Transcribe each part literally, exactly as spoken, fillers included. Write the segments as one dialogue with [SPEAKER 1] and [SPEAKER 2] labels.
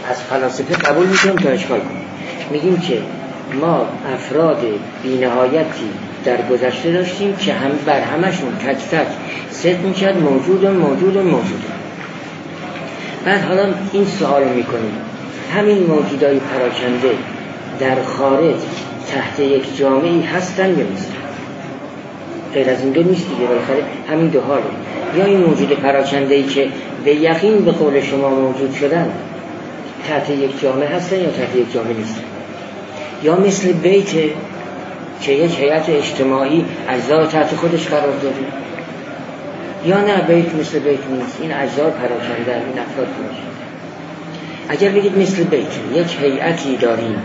[SPEAKER 1] از فلاسفه قبول میکنیم تا اشکال کنیم. میگیم که ما افراد بی‌نهایتی در گذشته داشتیم که هم بر همشون تک تک صدق میکرد موجودن موجودن موجودن. بعد حالا این سوال میکنیم همین موجودای پراکنده در خارج تحت یک جامعه‌ای هستن یا نیستن؟ غیر از این دو نیست دیگه، بالاخره همین دو حاله. یا این موجود پراکنده‌ای که به یقین به قول شما موجود شدن تحت یک جامعه هستن یا تحت یک جامعه نیستن؟ یا مثل بیت که یک هیئت اجتماعی اجزا تحت خودش قرار داره، یا نه بیت مثل بیت نیست، این اجزا پراکنده، این افراد پراکنده. اگر بگید مثل بیت یک هیئتی داریم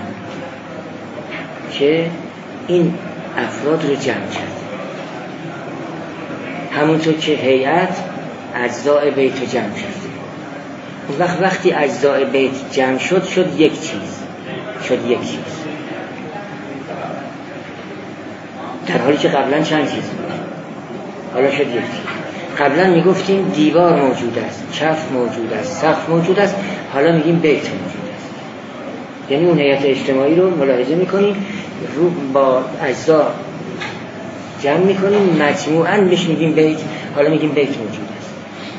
[SPEAKER 1] که این افراد رو جمع کرد، همونطور که هیئت اجزای بیت رو جمع کرد، اون وقت وقتی اجزای بیت جمع شد شد یک چیز، شد یک چیز، در حالی که قبلا چند چیز بود، حالا شد یک چیز. قبلا میگفتیم دیوار موجود است، کف موجود است، سقف موجود است، حالا میگیم بیت موجود است. یعنی اون هیئت اجتماعی رو ملاحظه میکنیم، رو با اجزا جمع میکنیم، مجموعاً بهش میگیم بیت، حالا میگیم بیت موجود است.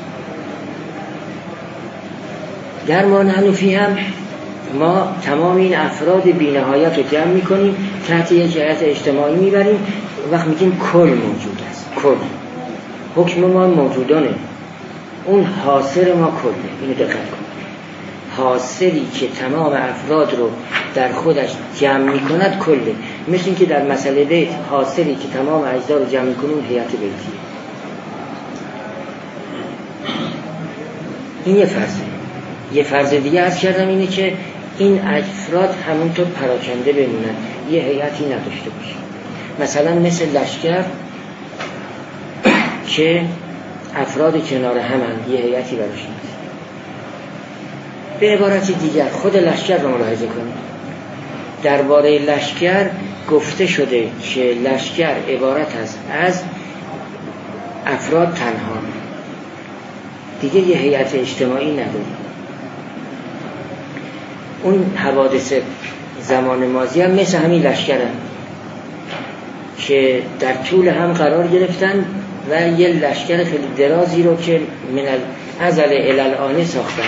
[SPEAKER 1] در ما حنفی هم ما تمام این افراد بی‌نهایت رو جمع میکنیم، تحت یک هیئت اجتماعی میبریم، وقت میگیم کل موجود است. کل حکم ما موجودانه، اون حاصل ما کله. اینو دقت کن، حاصلی که تمام افراد رو در خودش جمع میکند کله. مثل این که در مسئله بیت حاصلی که تمام اجزا رو جمع میکنه اون هیئت بیتیه. این یه فرضه. یه فرض دیگه عرض کردم اینه که این افراد همونطور پراکنده بمونن، یه هیئتی نداشته باشه. مثلا مثل لشکر که افراد کنار همن، یه هیئتی براش نیست. به عبارت دیگر خود لشکر رو ملاحظه کنید. درباره لشکر گفته شده که لشکر عبارت است از افراد تنها، دیگه یه هیئت اجتماعی نداره. اون حوادث زمان ماضی هم مثل همین لشکر هم که در طول هم قرار گرفتن و یه لشکر خیلی درازی رو که من الازل الی الآن ساختن.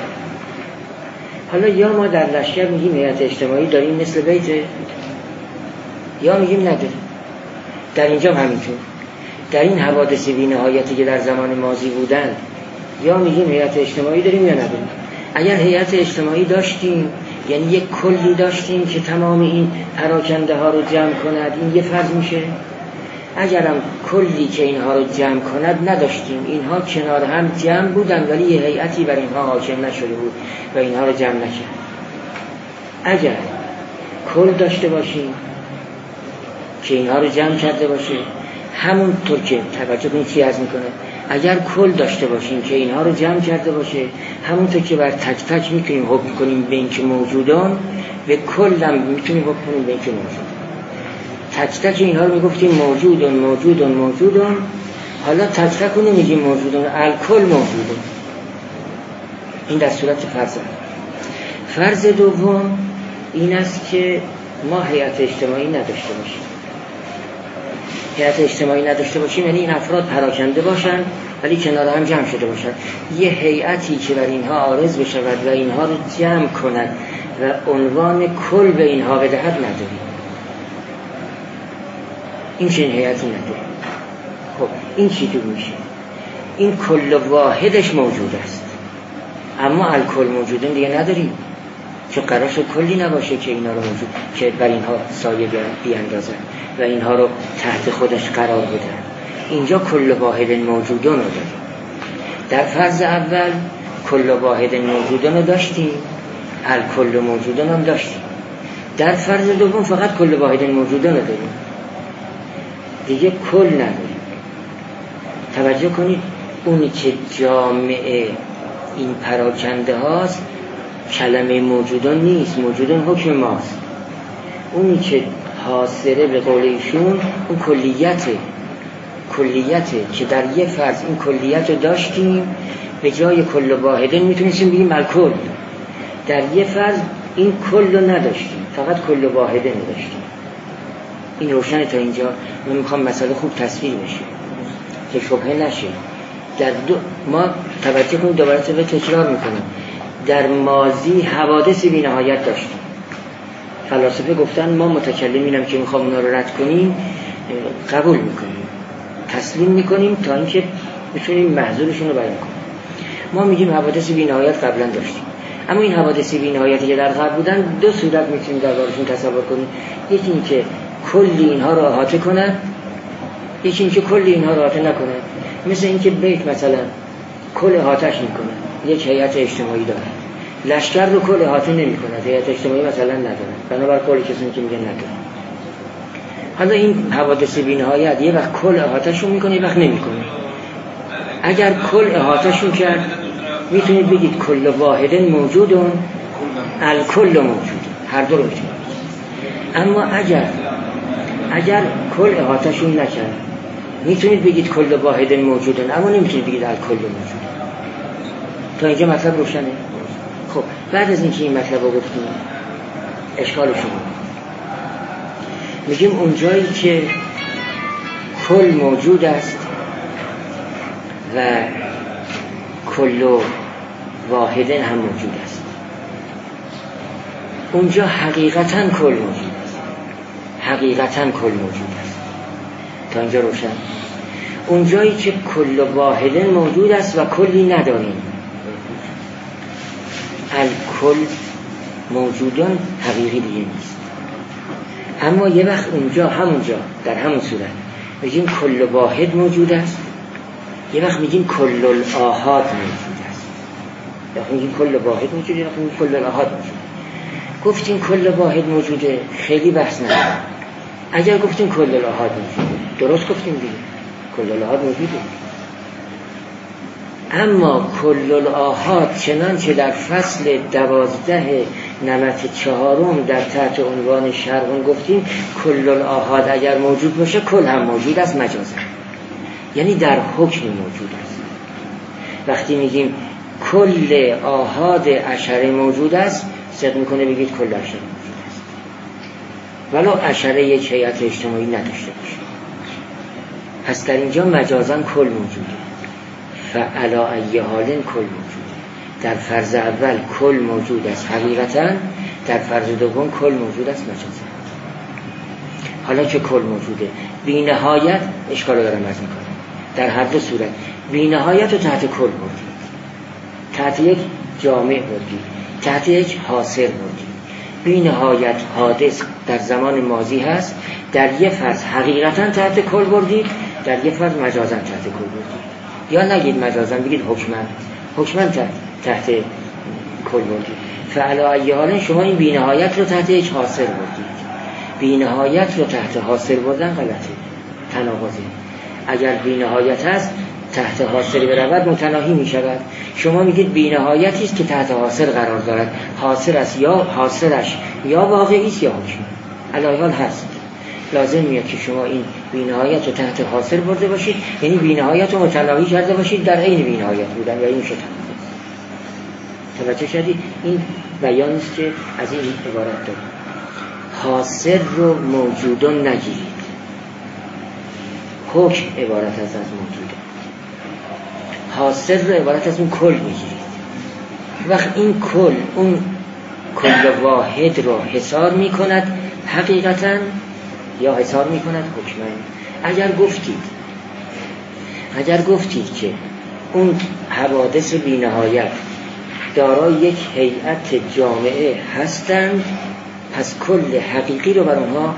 [SPEAKER 1] حالا یا ما در لشکر میگیم هیئت اجتماعی داریم مثل بیت، یا میگیم نداریم. در اینجا همینطور، در این حوادث بی‌نهایتی که در زمان ماضی بودن، یا میگیم هیئت اجتماعی داریم یا نداریم. اگر هیئت اجتماعی داشتیم یعنی یک کلی داشتیم که تمام این پراکنده ها رو جمع کند، این یه فرض میشه. اگرم کلی که اینها رو جمع کند نداشتیم، اینها کنار هم جمع بودن ولی یه هیئتی بر اینها حاکم نشده بود و اینها رو جمع نکرد. اگر کل داشته باشیم که اینها رو جمع کرده باشه، همونطور که توجه کنید چی عرض میکنه، اگر کل داشته باشیم که اینها رو جمع کرده باشه، همونطور که بر تک تک میتونیم حکم کنیم به این که موجودان، به کل هم میتونیم حکم کنیم به این که موجودان. تک تک اینها رو میگفتیم موجودان موجودان موجودان، حالا تک تک رو نمیگیم موجودان، الکل موجودان. این در صورت فرض. فرض دوم این است که ما هیئت اجتماعی نداشته باشیم. هیئت اجتماعی نداشته باشیم یعنی این افراد پراکنده باشن ولی کنار هم جمع شده باشن، یه هیئتی که بر اینها عارض بشود و اینها رو جمع کند و عنوان کل به اینها بدهد نداریم. این چنین هیئتی نداریم. خب این چی تو میشه؟ این کل واحدش موجود است اما الکل موجودن دیگه نداریم، چون قرار شد کلی نباشه که اینا رو موجود که بر اینها سایه بیاندازن و اینها رو تحت خودش قرار بدن. اینجا کل واحد موجودان رو داریم. در فرض اول کل واحد موجودان رو داشتیم، الکل موجودان هم داشتیم. در فرض دوم فقط کل واحد موجودان رو داریم، دیگه کل نداریم. توجه کنید، اونی که جامعه این پراکنده هاست کلمه موجودان نیست، موجودان حکم ماست. اونی که حاصله به قول ایشون اون کلیته، کلیته که در یه فرض این کلیت رو داشتیم، به جای کل واحده میتونستیم بگیم الکل. در یه فرض این کل رو نداشتیم، فقط کل واحده نداشتیم. این روشنه تا اینجا؟ من میخوام مسئله خوب تصویر بشه که شبهه نشه. در دو ما توجه کنیم، دوباره به تکرار میکنیم، در ماضی حوادث بی نهایت داشتیم. فلاسفه گفتن ما متکلمینم که میخوام اونا رو رد کنیم قبول میکنیم، تسلیم میکنیم تا اینکه بتونیم محضورشون رو بیان کنیم. ما میگیم حوادث بی نهایت قبلا داشتیم، اما این حوادث بی نهایتی که در قبل بودن دو صورت میتونیم دربارشون تصور کنیم. یکی این که کلی اینها رو احاطه کنن، یکی این که کلی اینها رو احاطه نکنن. مثل این که بیت مثلا کل احاطه‌اش میکنه، یک هیئت اجتماعی داره، لشکر رو کل احاطه نمیکنه، هیئت اجتماعی مثلا نداره، بنابر کلی کسی که میگه نداره. حالا این حوادث بی نهایت یه وقت کل احاطه‌شون میکنه، یه وقت نمیکنه. اگر کل احاطه‌شون کرد میتونید بگید کل واحد موجودون الکل موجود، هر دو رو میتونید. اما اگر اگر کل احاطه‌شون نکرد میتونید بگید کل واحد موجودن، اما نمیتونید بگید الکل موجود. تا اینجا مطلب روشنه؟ خب بعد از اینکه این مطلب رو گفتیم اشکال شما میگیم اونجایی که کل موجود است و کل واحد هم موجود است، اونجا حقیقتاً کل موجود است، حقیقتاً کل موجود است. تا اینجا روشن؟ اونجایی که کل واحد موجود است و کلی نداریم، الکل موجودان حقیقی دیگه نیست. اما یه وقت اونجا همونجا در همون صورت میگیم کل واحد موجود است، یه وقت میگیم کل الآحاد موجود است. یا میگیم کل واحد موجوده، یا میگیم کل الآحاد موجوده. گفتیم کل واحد موجوده خیلی بحث نداره. اگر گفتیم کل الآحاد موجوده درست گفتیم دیگه، کل الآحاد موجوده. اما کل الآحاد چنانچه در فصل دوازده نمط چهارم در تحت عنوان شرح گفتیم کل الآحاد اگر موجود باشه کل هم موجود است مجازا، یعنی در حکم موجود است. وقتی میگیم کل آحاد عشره موجود است صدق میکنه بگید کل عشره موجود است، ولو عشره یک هیئت اجتماعی نداشته باشه. پس در اینجا مجازا کل موجوده، فعلی ای حال کل موجوده. در فرض اول کل موجود است حقیقتا، در فرض دوم کل موجود است مجازا. حالا که کل موجوده بی نهایت اشکال رو دارم عرض میکنم، در هر دو صورت بی نهایت رو تحت کل بردید، تحت یک جامع بردید، تحت یک حاصر بردید. بی نهایت حادث در زمان ماضی هست، در یه فرض حقیقتا تحت کل بردید، در یه فرض مجازا تحت کل بردید. یا نگید مجازا، بگید حکمن، حکمن تحت, تحت کل بردید. فعلی ای حال شما این بی نهایت رو تحت یک حاصر بردید. بی نهایت رو تحت حاصر بردن غلطه، تناقضه. اگر بی نهایت هست تحت حاصر برود متناهی می شود. شما میگید بی نهایتی است که تحت حاصر قرار دارد، حاصر است یا حاصرش یا واقعی است یا حکم، علی حال هست. لازم میاد که شما این بی نهایت رو تحت حاصر برده باشید، یعنی بی نهایت رو متناهی کرده باشید در عین بی نهایت بودن، یا این میشه توجه کردید؟ این بیان است که از این عبارت داریم. حاصر رو موجودون نگیرید، حکم عبارت از از موجوده، حاصر رو عبارت از اون کل میگیرید. وقت این کل اون کل واحد رو حصار میکند حقیقتا یا حصار میکند حکمن. اگر گفتید اگر گفتید که اون حوادث بی نهایت دارای یک هیئت جامعه هستند، پس کل حقیقی رو بر اونها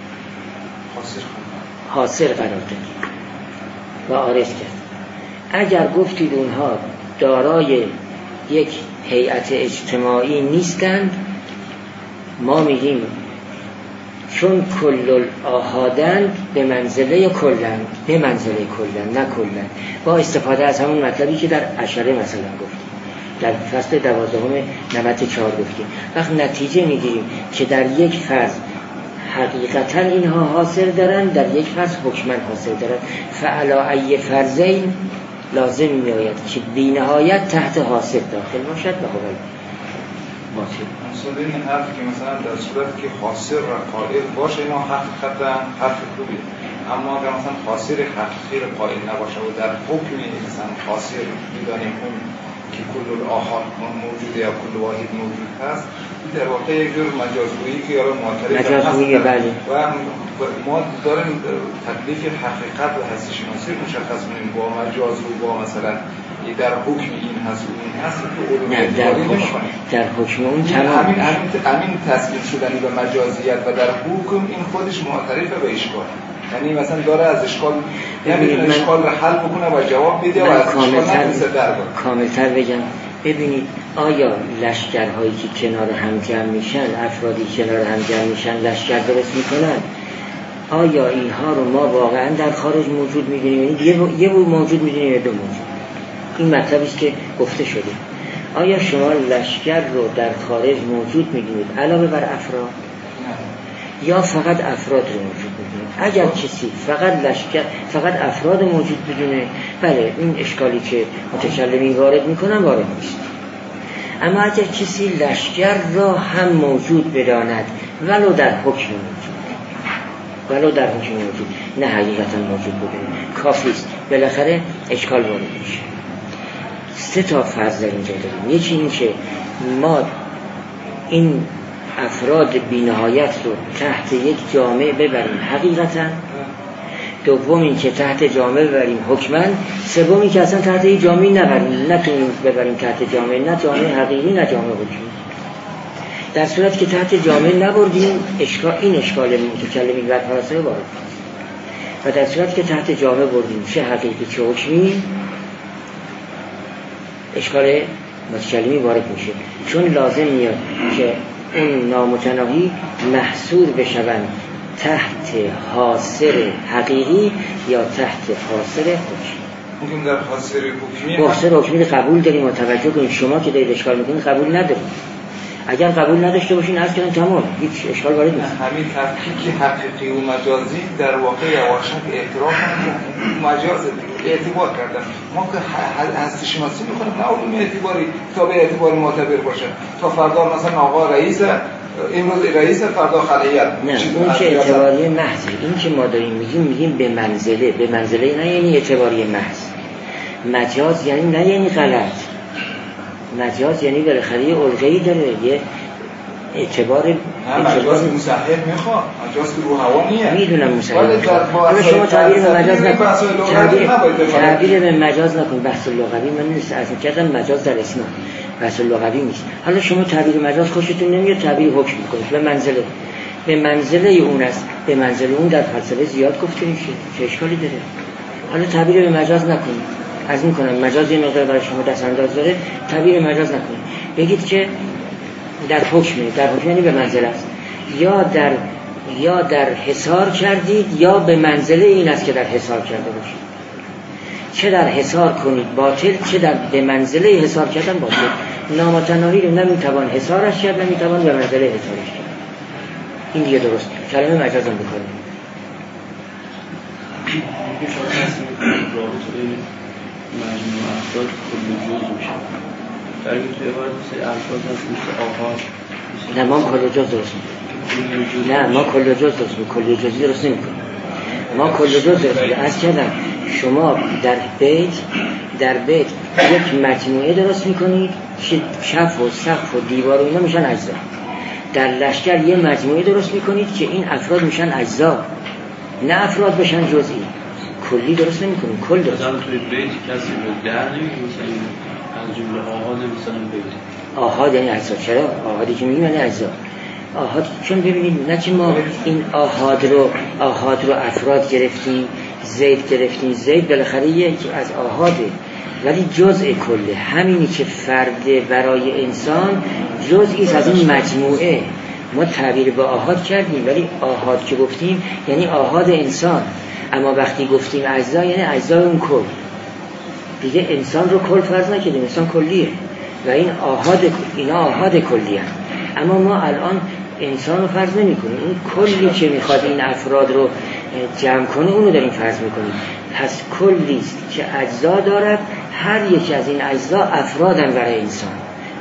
[SPEAKER 1] حاصر قرار دادید و عارض کرد. اگر گفتید اونها دارای یک هیئت اجتماعی نیستند، ما میگیم چون کل آحادند به منزله کلند، به منزله کلند نه کلند، با استفاده از همون مطلبی که در عشره مثلا گفتیم، در فصل دوازدهم نمط چهار گفتیم. وقت نتیجه میگیریم که در یک فرض حقیقتا اینها حاصل دارند، در یک فرض حکمن حاصل دارند. فعلی ای فرضین لازم میآید که بی نهایت تحت حاصل داخل باشد و حول. باطل.
[SPEAKER 2] مثلا این حرف که مثلا در صورتی که خاصر و قائل باشه اینا حقیقتا حرف خوبی، اما اگر مثلا خاصر حقیقی قائل نباشه و در حکم مثلا خاصر میدانیم اون که کل الآحاد موجوده یا کل واحد موجود هست، در واقع یک جور مجازگویی که یارو معترض
[SPEAKER 1] مجازگویی بله.
[SPEAKER 2] و ما داریم تکلیف حقیقت و هستی شناسی مشخص کنیم با مجاز و با مثلا در حکم این هست و این هست که
[SPEAKER 1] نه در حکم در حکم اون تمام
[SPEAKER 2] همین همین تسلیم شدنی به مجازیت و در حکم این خودش معترفه به اشکال، یعنی مثلا داره از اشکال نمیتونه اشکال رو حل بکنه و جواب بده و از اشکال نتونسته در بره.
[SPEAKER 1] کاملتر بگم، ببینید آیا لشکرهایی که کنار هم جمع میشن، افرادی کنار هم جمع میشن لشکر درست میکنن، آیا اینها رو ما واقعا در خارج موجود میدونیم؟ یه یه موجود میدونیم یا دو موجود؟ این مطلبی است که گفته شده. آیا شما لشکر رو در خارج موجود میدونید علاوه بر افراد؟ یا فقط افراد رو موجود میدونید؟ اگر کسی فقط لشکر فقط افراد موجود بدونه، بله این اشکالی که متکلمین وارد میکنن وارد نیست. اما اگر کسی لشکر را هم موجود بداند ولو در حکم موجود، ولو در حکم موجود نه حقیقتا موجود بدونه، کافی است، بالاخره اشکال وارد میشه. سه تا فرض در اینجا داریم. یکی این که ما این افراد بی‌نهایت رو تحت یک جامعه ببریم حقیقتا، دوم این که تحت جامعه ببریم حکما، سوم این که اصلا تحت یک جامعه نبریم، نتونیم ببریم تحت جامعه، نه جامعه حقیقی نه جامعه حکمی. در صورتی که تحت جامعه نبردیم اشکال، این اشکال متکلمین و فلاسفه وارد است، و در صورتی که تحت جامعه بردیم چه حقیقی چه حکمی اشکال متکلمی وارد میشه، چون لازم میاد که اون نامتناهی محصور بشوند تحت حاصر حقیقی یا تحت حاصر حکمی.
[SPEAKER 2] ممکن در حاصر حکمی
[SPEAKER 1] حاصر حکمی قبول داریم و توجه کنید، شما که دارید اشکال میکنید قبول ندارید. اگر قبول نداشته باشین عرض کردن تمام هیچ اشکال وارد نیست.
[SPEAKER 2] همین تفکیک حقیقی و مجازی در واقع یواشک اعتراف مجاز اعتبار کردن. ما که هستی شناسی می‌خونیم نه علوم اعتباری تا به اعتبار معتبر باشه، تا فردا مثلا آقا رئیس امروز رئیس فردا خلیت
[SPEAKER 1] نه اون که اعتباری محض، این که ما داریم میگیم میگیم به منزله، به منزله نه یعنی اعتباری محض. مجاز یعنی نه یعنی غلط، مجاز یعنی بالاخره یه الغه‌ای داره، یه اعتبار.
[SPEAKER 2] نه مجاز مصحح میخواد، مجاز که رو هوا نیه.
[SPEAKER 1] میدونم مصحح حالا شما تعبیر به مجاز نکن، تعبیر, تعبیر به مجاز نکن. بحث لغوی من نیست، از کردم مجاز در اسناد بحث لغوی نیست. حالا شما تعبیر مجاز خوشتون نمیاد تعبیر حکم میکنید به منزله، به منزله اون است، به منزله اون در فلسفه زیاد گفته میشه، چه اشکالی داره؟ حالا تعبیر به مجاز نکنید. از میکنم مجاز یه مقدار برای شما دست انداز داره، تعبیر مجاز نکنید، بگید که در حکمه، در حکم یعنی به منزله است، یا در یا در حصار کردید یا به منزله این است که در حصار کرده باشید. چه در حصار کنید باطل، چه در به منزله حصار کردن باطل. نامتناهی رو نمیتوان حصارش کرد، نمیتوان به منزله حصارش کرد. این دیگه درست کلمه مجاز هم بکنید.
[SPEAKER 3] مجموع افراد کل جز میشه. در این توی عبارت مثل افراد هست مثل آهاد.
[SPEAKER 1] نه ما کل جز درست میکنیم. نه ما کل جز درست میکنیم. کل جزی درست نمیکنیم. ما کل جز درست میکنیم. از کردم شما در بیت در بیت یک مجموعه درست میکنید که شف و سقف و دیوار و اینا میشن اجزا. در لشکر یه مجموعه درست میکنید که این افراد میشن اجزا، نه افراد بشن جزئی. کلی درست نمی‌کنیم، کل درست.
[SPEAKER 3] مثلا توی بیت کسی رو در نمی‌کنه، مثلا از جمله آحاد مثلا بیت.
[SPEAKER 1] آحاد یعنی اجزا. چرا؟ آحادی که میگیم یعنی اجزا. آحاد چون ببینید نه که ما این آحاد رو آحاد رو افراد گرفتیم، زید گرفتیم، زید بالاخره یکی از آحاده ولی جزء کله، همینی که فرد برای انسان جزئی از این مجموعه. ما تعبیر به آحاد کردیم ولی آحاد که گفتیم یعنی آحاد انسان، اما وقتی گفتیم اجزا یعنی اجزای اون کل. دیگه انسان رو کل فرض نکردیم، انسان کلیه و این آحاد، اینا آحاد کلیه. اما ما الان انسان رو فرض نمی کنیم، اون کلی که میخواد این افراد رو جمع کنه اونو داریم فرض میکنیم. پس کلیست که اجزا دارد، هر یکی از این اجزا افرادن برای انسان.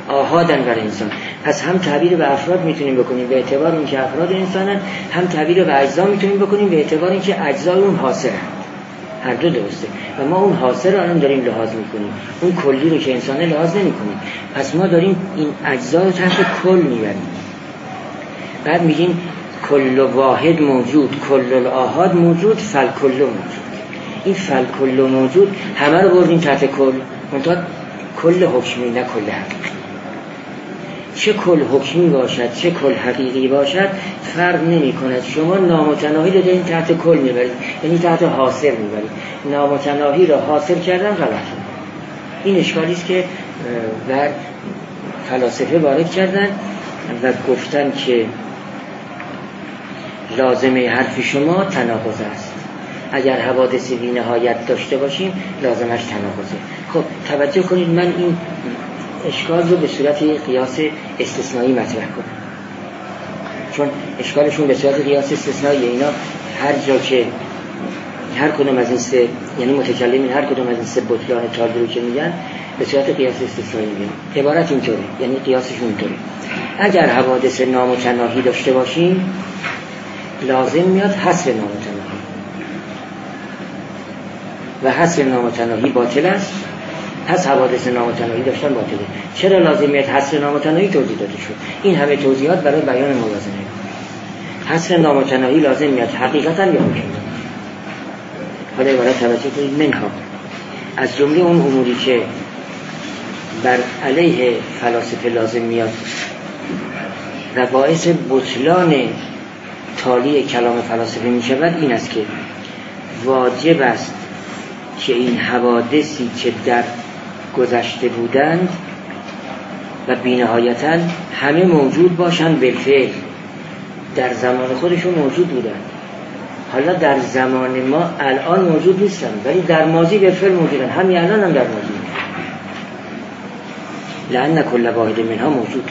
[SPEAKER 1] آحادن برای انسان. پس هم تعبیر به افراد میتونیم بکنیم به اعتبار اینکه افراد انسانن، هم تعبیر به اجزا میتونیم بکنیم به اعتبار اینکه اجزای اون حاصلن. هر دو درسته و ما اون حاصل رو الان داریم لحاظ میکنیم، اون کلی رو که انسانه لحاظ نمیکنیم. پس ما داریم این اجزا رو تحت کل میبریم. بعد میگیم کل واحد موجود، کل الاحاد موجود، فل کل موجود. این فل کل موجود همه رو بردیم تحت کل، منتها کل حکمی نه کل حقیقی. چه کل حکمی باشد چه کل حقیقی باشد فرق نمی کند. شما نامتناهی رو دارین تحت کل میبرید، یعنی تحت حاصل میبرید. نامتناهی رو حاصل کردن غلط. این اشکالی است که بر فلاسفه وارد کردن و گفتن که لازمه حرف شما تناقض است. اگر حوادث بی نهایت داشته باشیم لازمش تناقضه. خب توجه کنید، من این اشکال رو به صورت قیاس استثنایی مطرح کنم، چون اشکالشون به صورت قیاس استثنایی. اینا هر جا که هر کدوم از این سه، یعنی متکلمین هر کدوم از این سه بطلان تالدی رو که میگن به صورت قیاس استثنایی میگن. عبارت اینطوره، یعنی قیاسشون اینطوره. اگر حوادث نامتناهی داشته باشیم لازم میاد حصر نامتناهی و حصر نامتناهی باطل است. پس حوادث نامتناهی داشتن باطله. چرا لازمیت حصر نامتناهی توضیح داده شد؟ این همه توضیحات برای بیان موازنه. حصر نامتناهی لازمیت حقیقتا یا حکم. حالا عبارت توجه کنید، منها از جمله اون اموری که بر علیه فلاسفه لازم میاد و باعث بطلان تالی کلام فلاسفه می شود این است که واجب است که این حوادثی که در گذشته بودند و بی‌نهایتاً همه موجود باشند بالفعل، در زمان خودشون موجود بودند. حالا در زمان ما الان موجود نیستن ولی در ماضی بالفعل موجودن. همین الان هم در ماضی لأن کل واحد منها موجود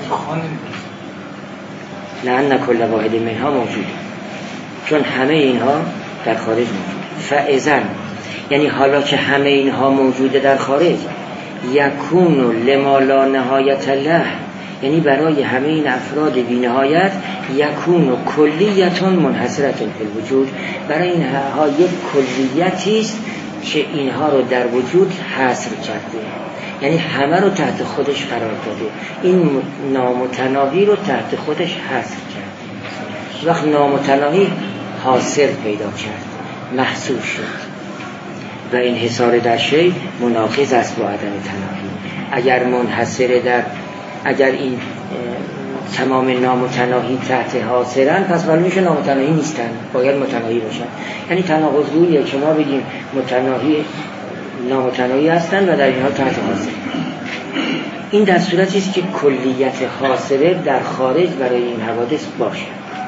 [SPEAKER 1] لأن کل واحد منها موجود، چون همه اینها در خارج موجود. فاذن یعنی حالا که همه اینها موجوده در خارج، یکون لما لا نهایت له، یعنی برای همه این افراد بی نهایت یکون کلیتون منحصرتون فی الوجود، برای اینها یک کلیتی است که اینها رو در وجود حصر کرده، یعنی همه رو تحت خودش قرار داده. این نامتناهی رو تحت خودش حصر کرده. وقت نامتناهی حاصل پیدا کرد، محصول شد و انحصار در شی مناقض است با عدم تناهی. اگر منحصر در اگر این تمام نامتناهی تحت حاصرن پس معلوم میشه نامتناهی نیستن، باید متناهی باشن. یعنی تناقض رویه که ما بگیم متناهی نامتناهی هستن و در این حال تحت حاصر. این در صورتی است که کلیت حاصله در خارج برای این حوادث باشه.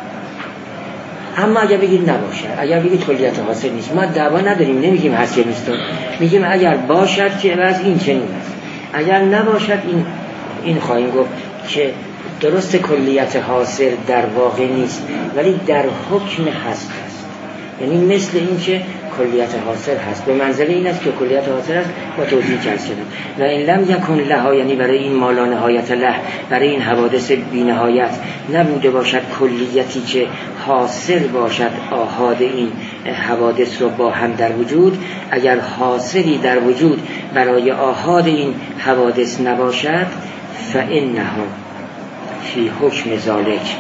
[SPEAKER 1] اما اگر بگید نباشه، اگر بگید کلیت حاصل نیست، ما دعوا نداریم، نمیگیم هست یا نیست، میگیم اگر باشد که از این چنین است، اگر نباشد این این خواهیم گفت که درست کلیت حاصل در واقع نیست ولی در حکم هست است. یعنی مثل این که کلیت حاصل هست، به منزله این است که کلیت حاصل است با توضیح کرد شدن. و این لم یکن لها، یعنی برای این مالا نهایت له، برای این حوادث بی نهایت نبوده باشد کلیتی که حاصل باشد آحاد این حوادث رو با هم در وجود. اگر حاصلی در وجود برای آحاد این حوادث نباشد فإنها فی حکم ذالک،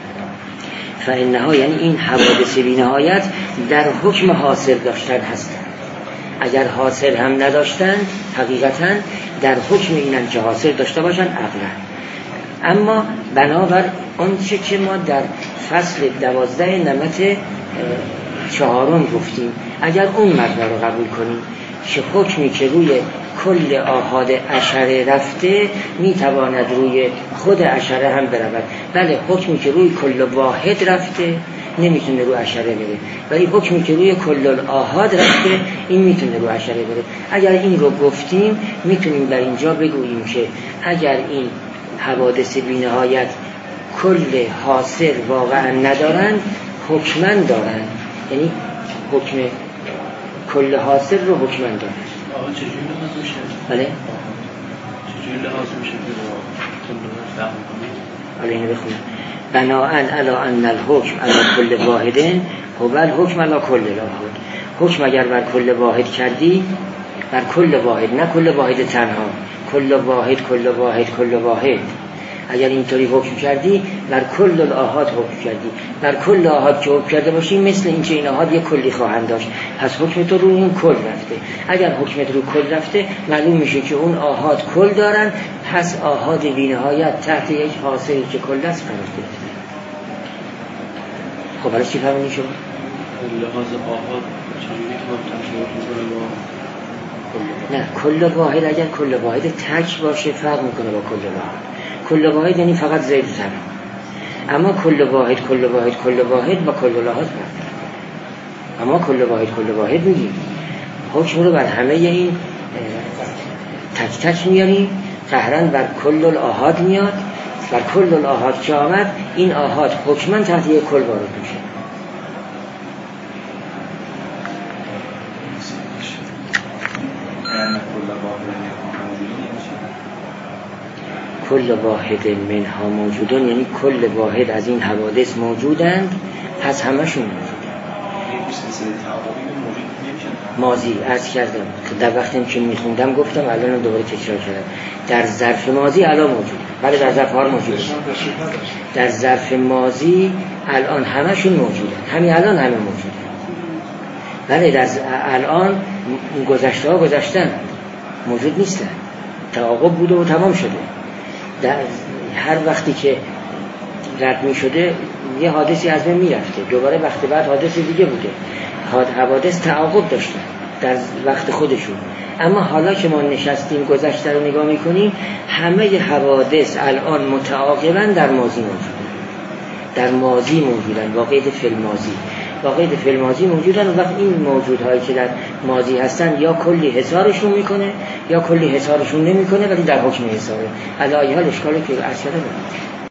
[SPEAKER 1] فإنها یعنی این حوادث بی نهایت در حکم حاصل داشتن هستند. اگر حاصل هم نداشتند حقیقتا در حکم اینن که حاصل داشته باشند عقلا. اما بنابر اون چه که ما در فصل دوازده نمت چهارم گفتیم، اگر اون مبنا رو قبول کنیم که حکمی که روی کل آحاد عشره رفته میتواند روی خود عشره هم برود. بله، حکمی که روی کل واحد رفته نمیتونه روی عشره بره، ولی حکمی که روی کل آحاد رفته این میتونه روی عشره بره. اگر این رو گفتیم میتونیم در اینجا بگوییم که اگر این حوادث بی نهایت کل حاصل واقعا ندارند حکمن دارند، یعنی حکم کل حاصل رو حکمن دارند.
[SPEAKER 3] آقا چجوری میشه؟
[SPEAKER 1] بله؟
[SPEAKER 3] چجوری لحاظ میشه که با کل فهم کنید؟
[SPEAKER 1] حالا اینو بخونم. بناءً علی ان الحکم علی کل واحد هو الحکم علی کل واحد. حکم اگر بر کل واحد کردی، بر کل واحد، نه کل واحد تنها، کل واحد کل واحد کل واحد، اگر اینطوری حکم کردی بر کل الاحاد حکم کردی. بر کل احاد که حکم کرده باشی مثل اینکه این احاد یک کلی خواهند داشت، پس حکم تو رو این کل رفته. اگر حکمت رو کل رفته معلوم میشه که اون احاد کل دارن، پس احاد بی نهایت تحت یک حاصلی که کل است قرار گرفته. خب برای چی فهمیدی شما؟
[SPEAKER 3] لحاظ احاد چجوری که با تفاوت میکنه با
[SPEAKER 1] نه، کل واحد اگر کل واحد تک باشه فرق میکنه با کل واحد. کل واحد یعنی فقط زید زن، اما کل واحد کل واحد کل واحد با کل الاحاد فرق. اما کل واحد کل واحد میگیم حکم رو بر همه این تک تک میاریم، قهرن بر کل الاحاد میاد. بر کل الاحاد که آمد، این احاد حکمن تحت یک کل وارد میشه. کل واحد منها موجودون یعنی کل واحد از این حوادث موجودند، پس همشون موجودند. ماضی عرض کردم در وقتی که میخوندم گفتم، الان دوباره تکرار کردم. در ظرف ماضی الان موجود، بله در ظرف حال موجود، در ظرف ماضی الان همشون موجودن، همین الان همه موجودن. بله در الان گذشته ها گذشتن، موجود نیستن، تعاقب بوده و تمام شده. در هر وقتی که رد می شده یه حادثی از بین می رفته، دوباره وقت بعد حادث دیگه بوده. حوادث تعاقب داشتن در وقت خودشون. اما حالا که ما نشستیم گذشته رو نگاه می کنیم، همه حوادث الان متعاقبا در ماضی موجودن، در ماضی موجودن، واقعیت فی الماضی، واقعیت فی الماضی موجودن. و وقت این موجودهایی که در ماضی هستن یا کلی حصارشون میکنه یا کلی حصارشون نمیکنه، ولی در حکم حصاره. علی ای حال اشکالی که ارشده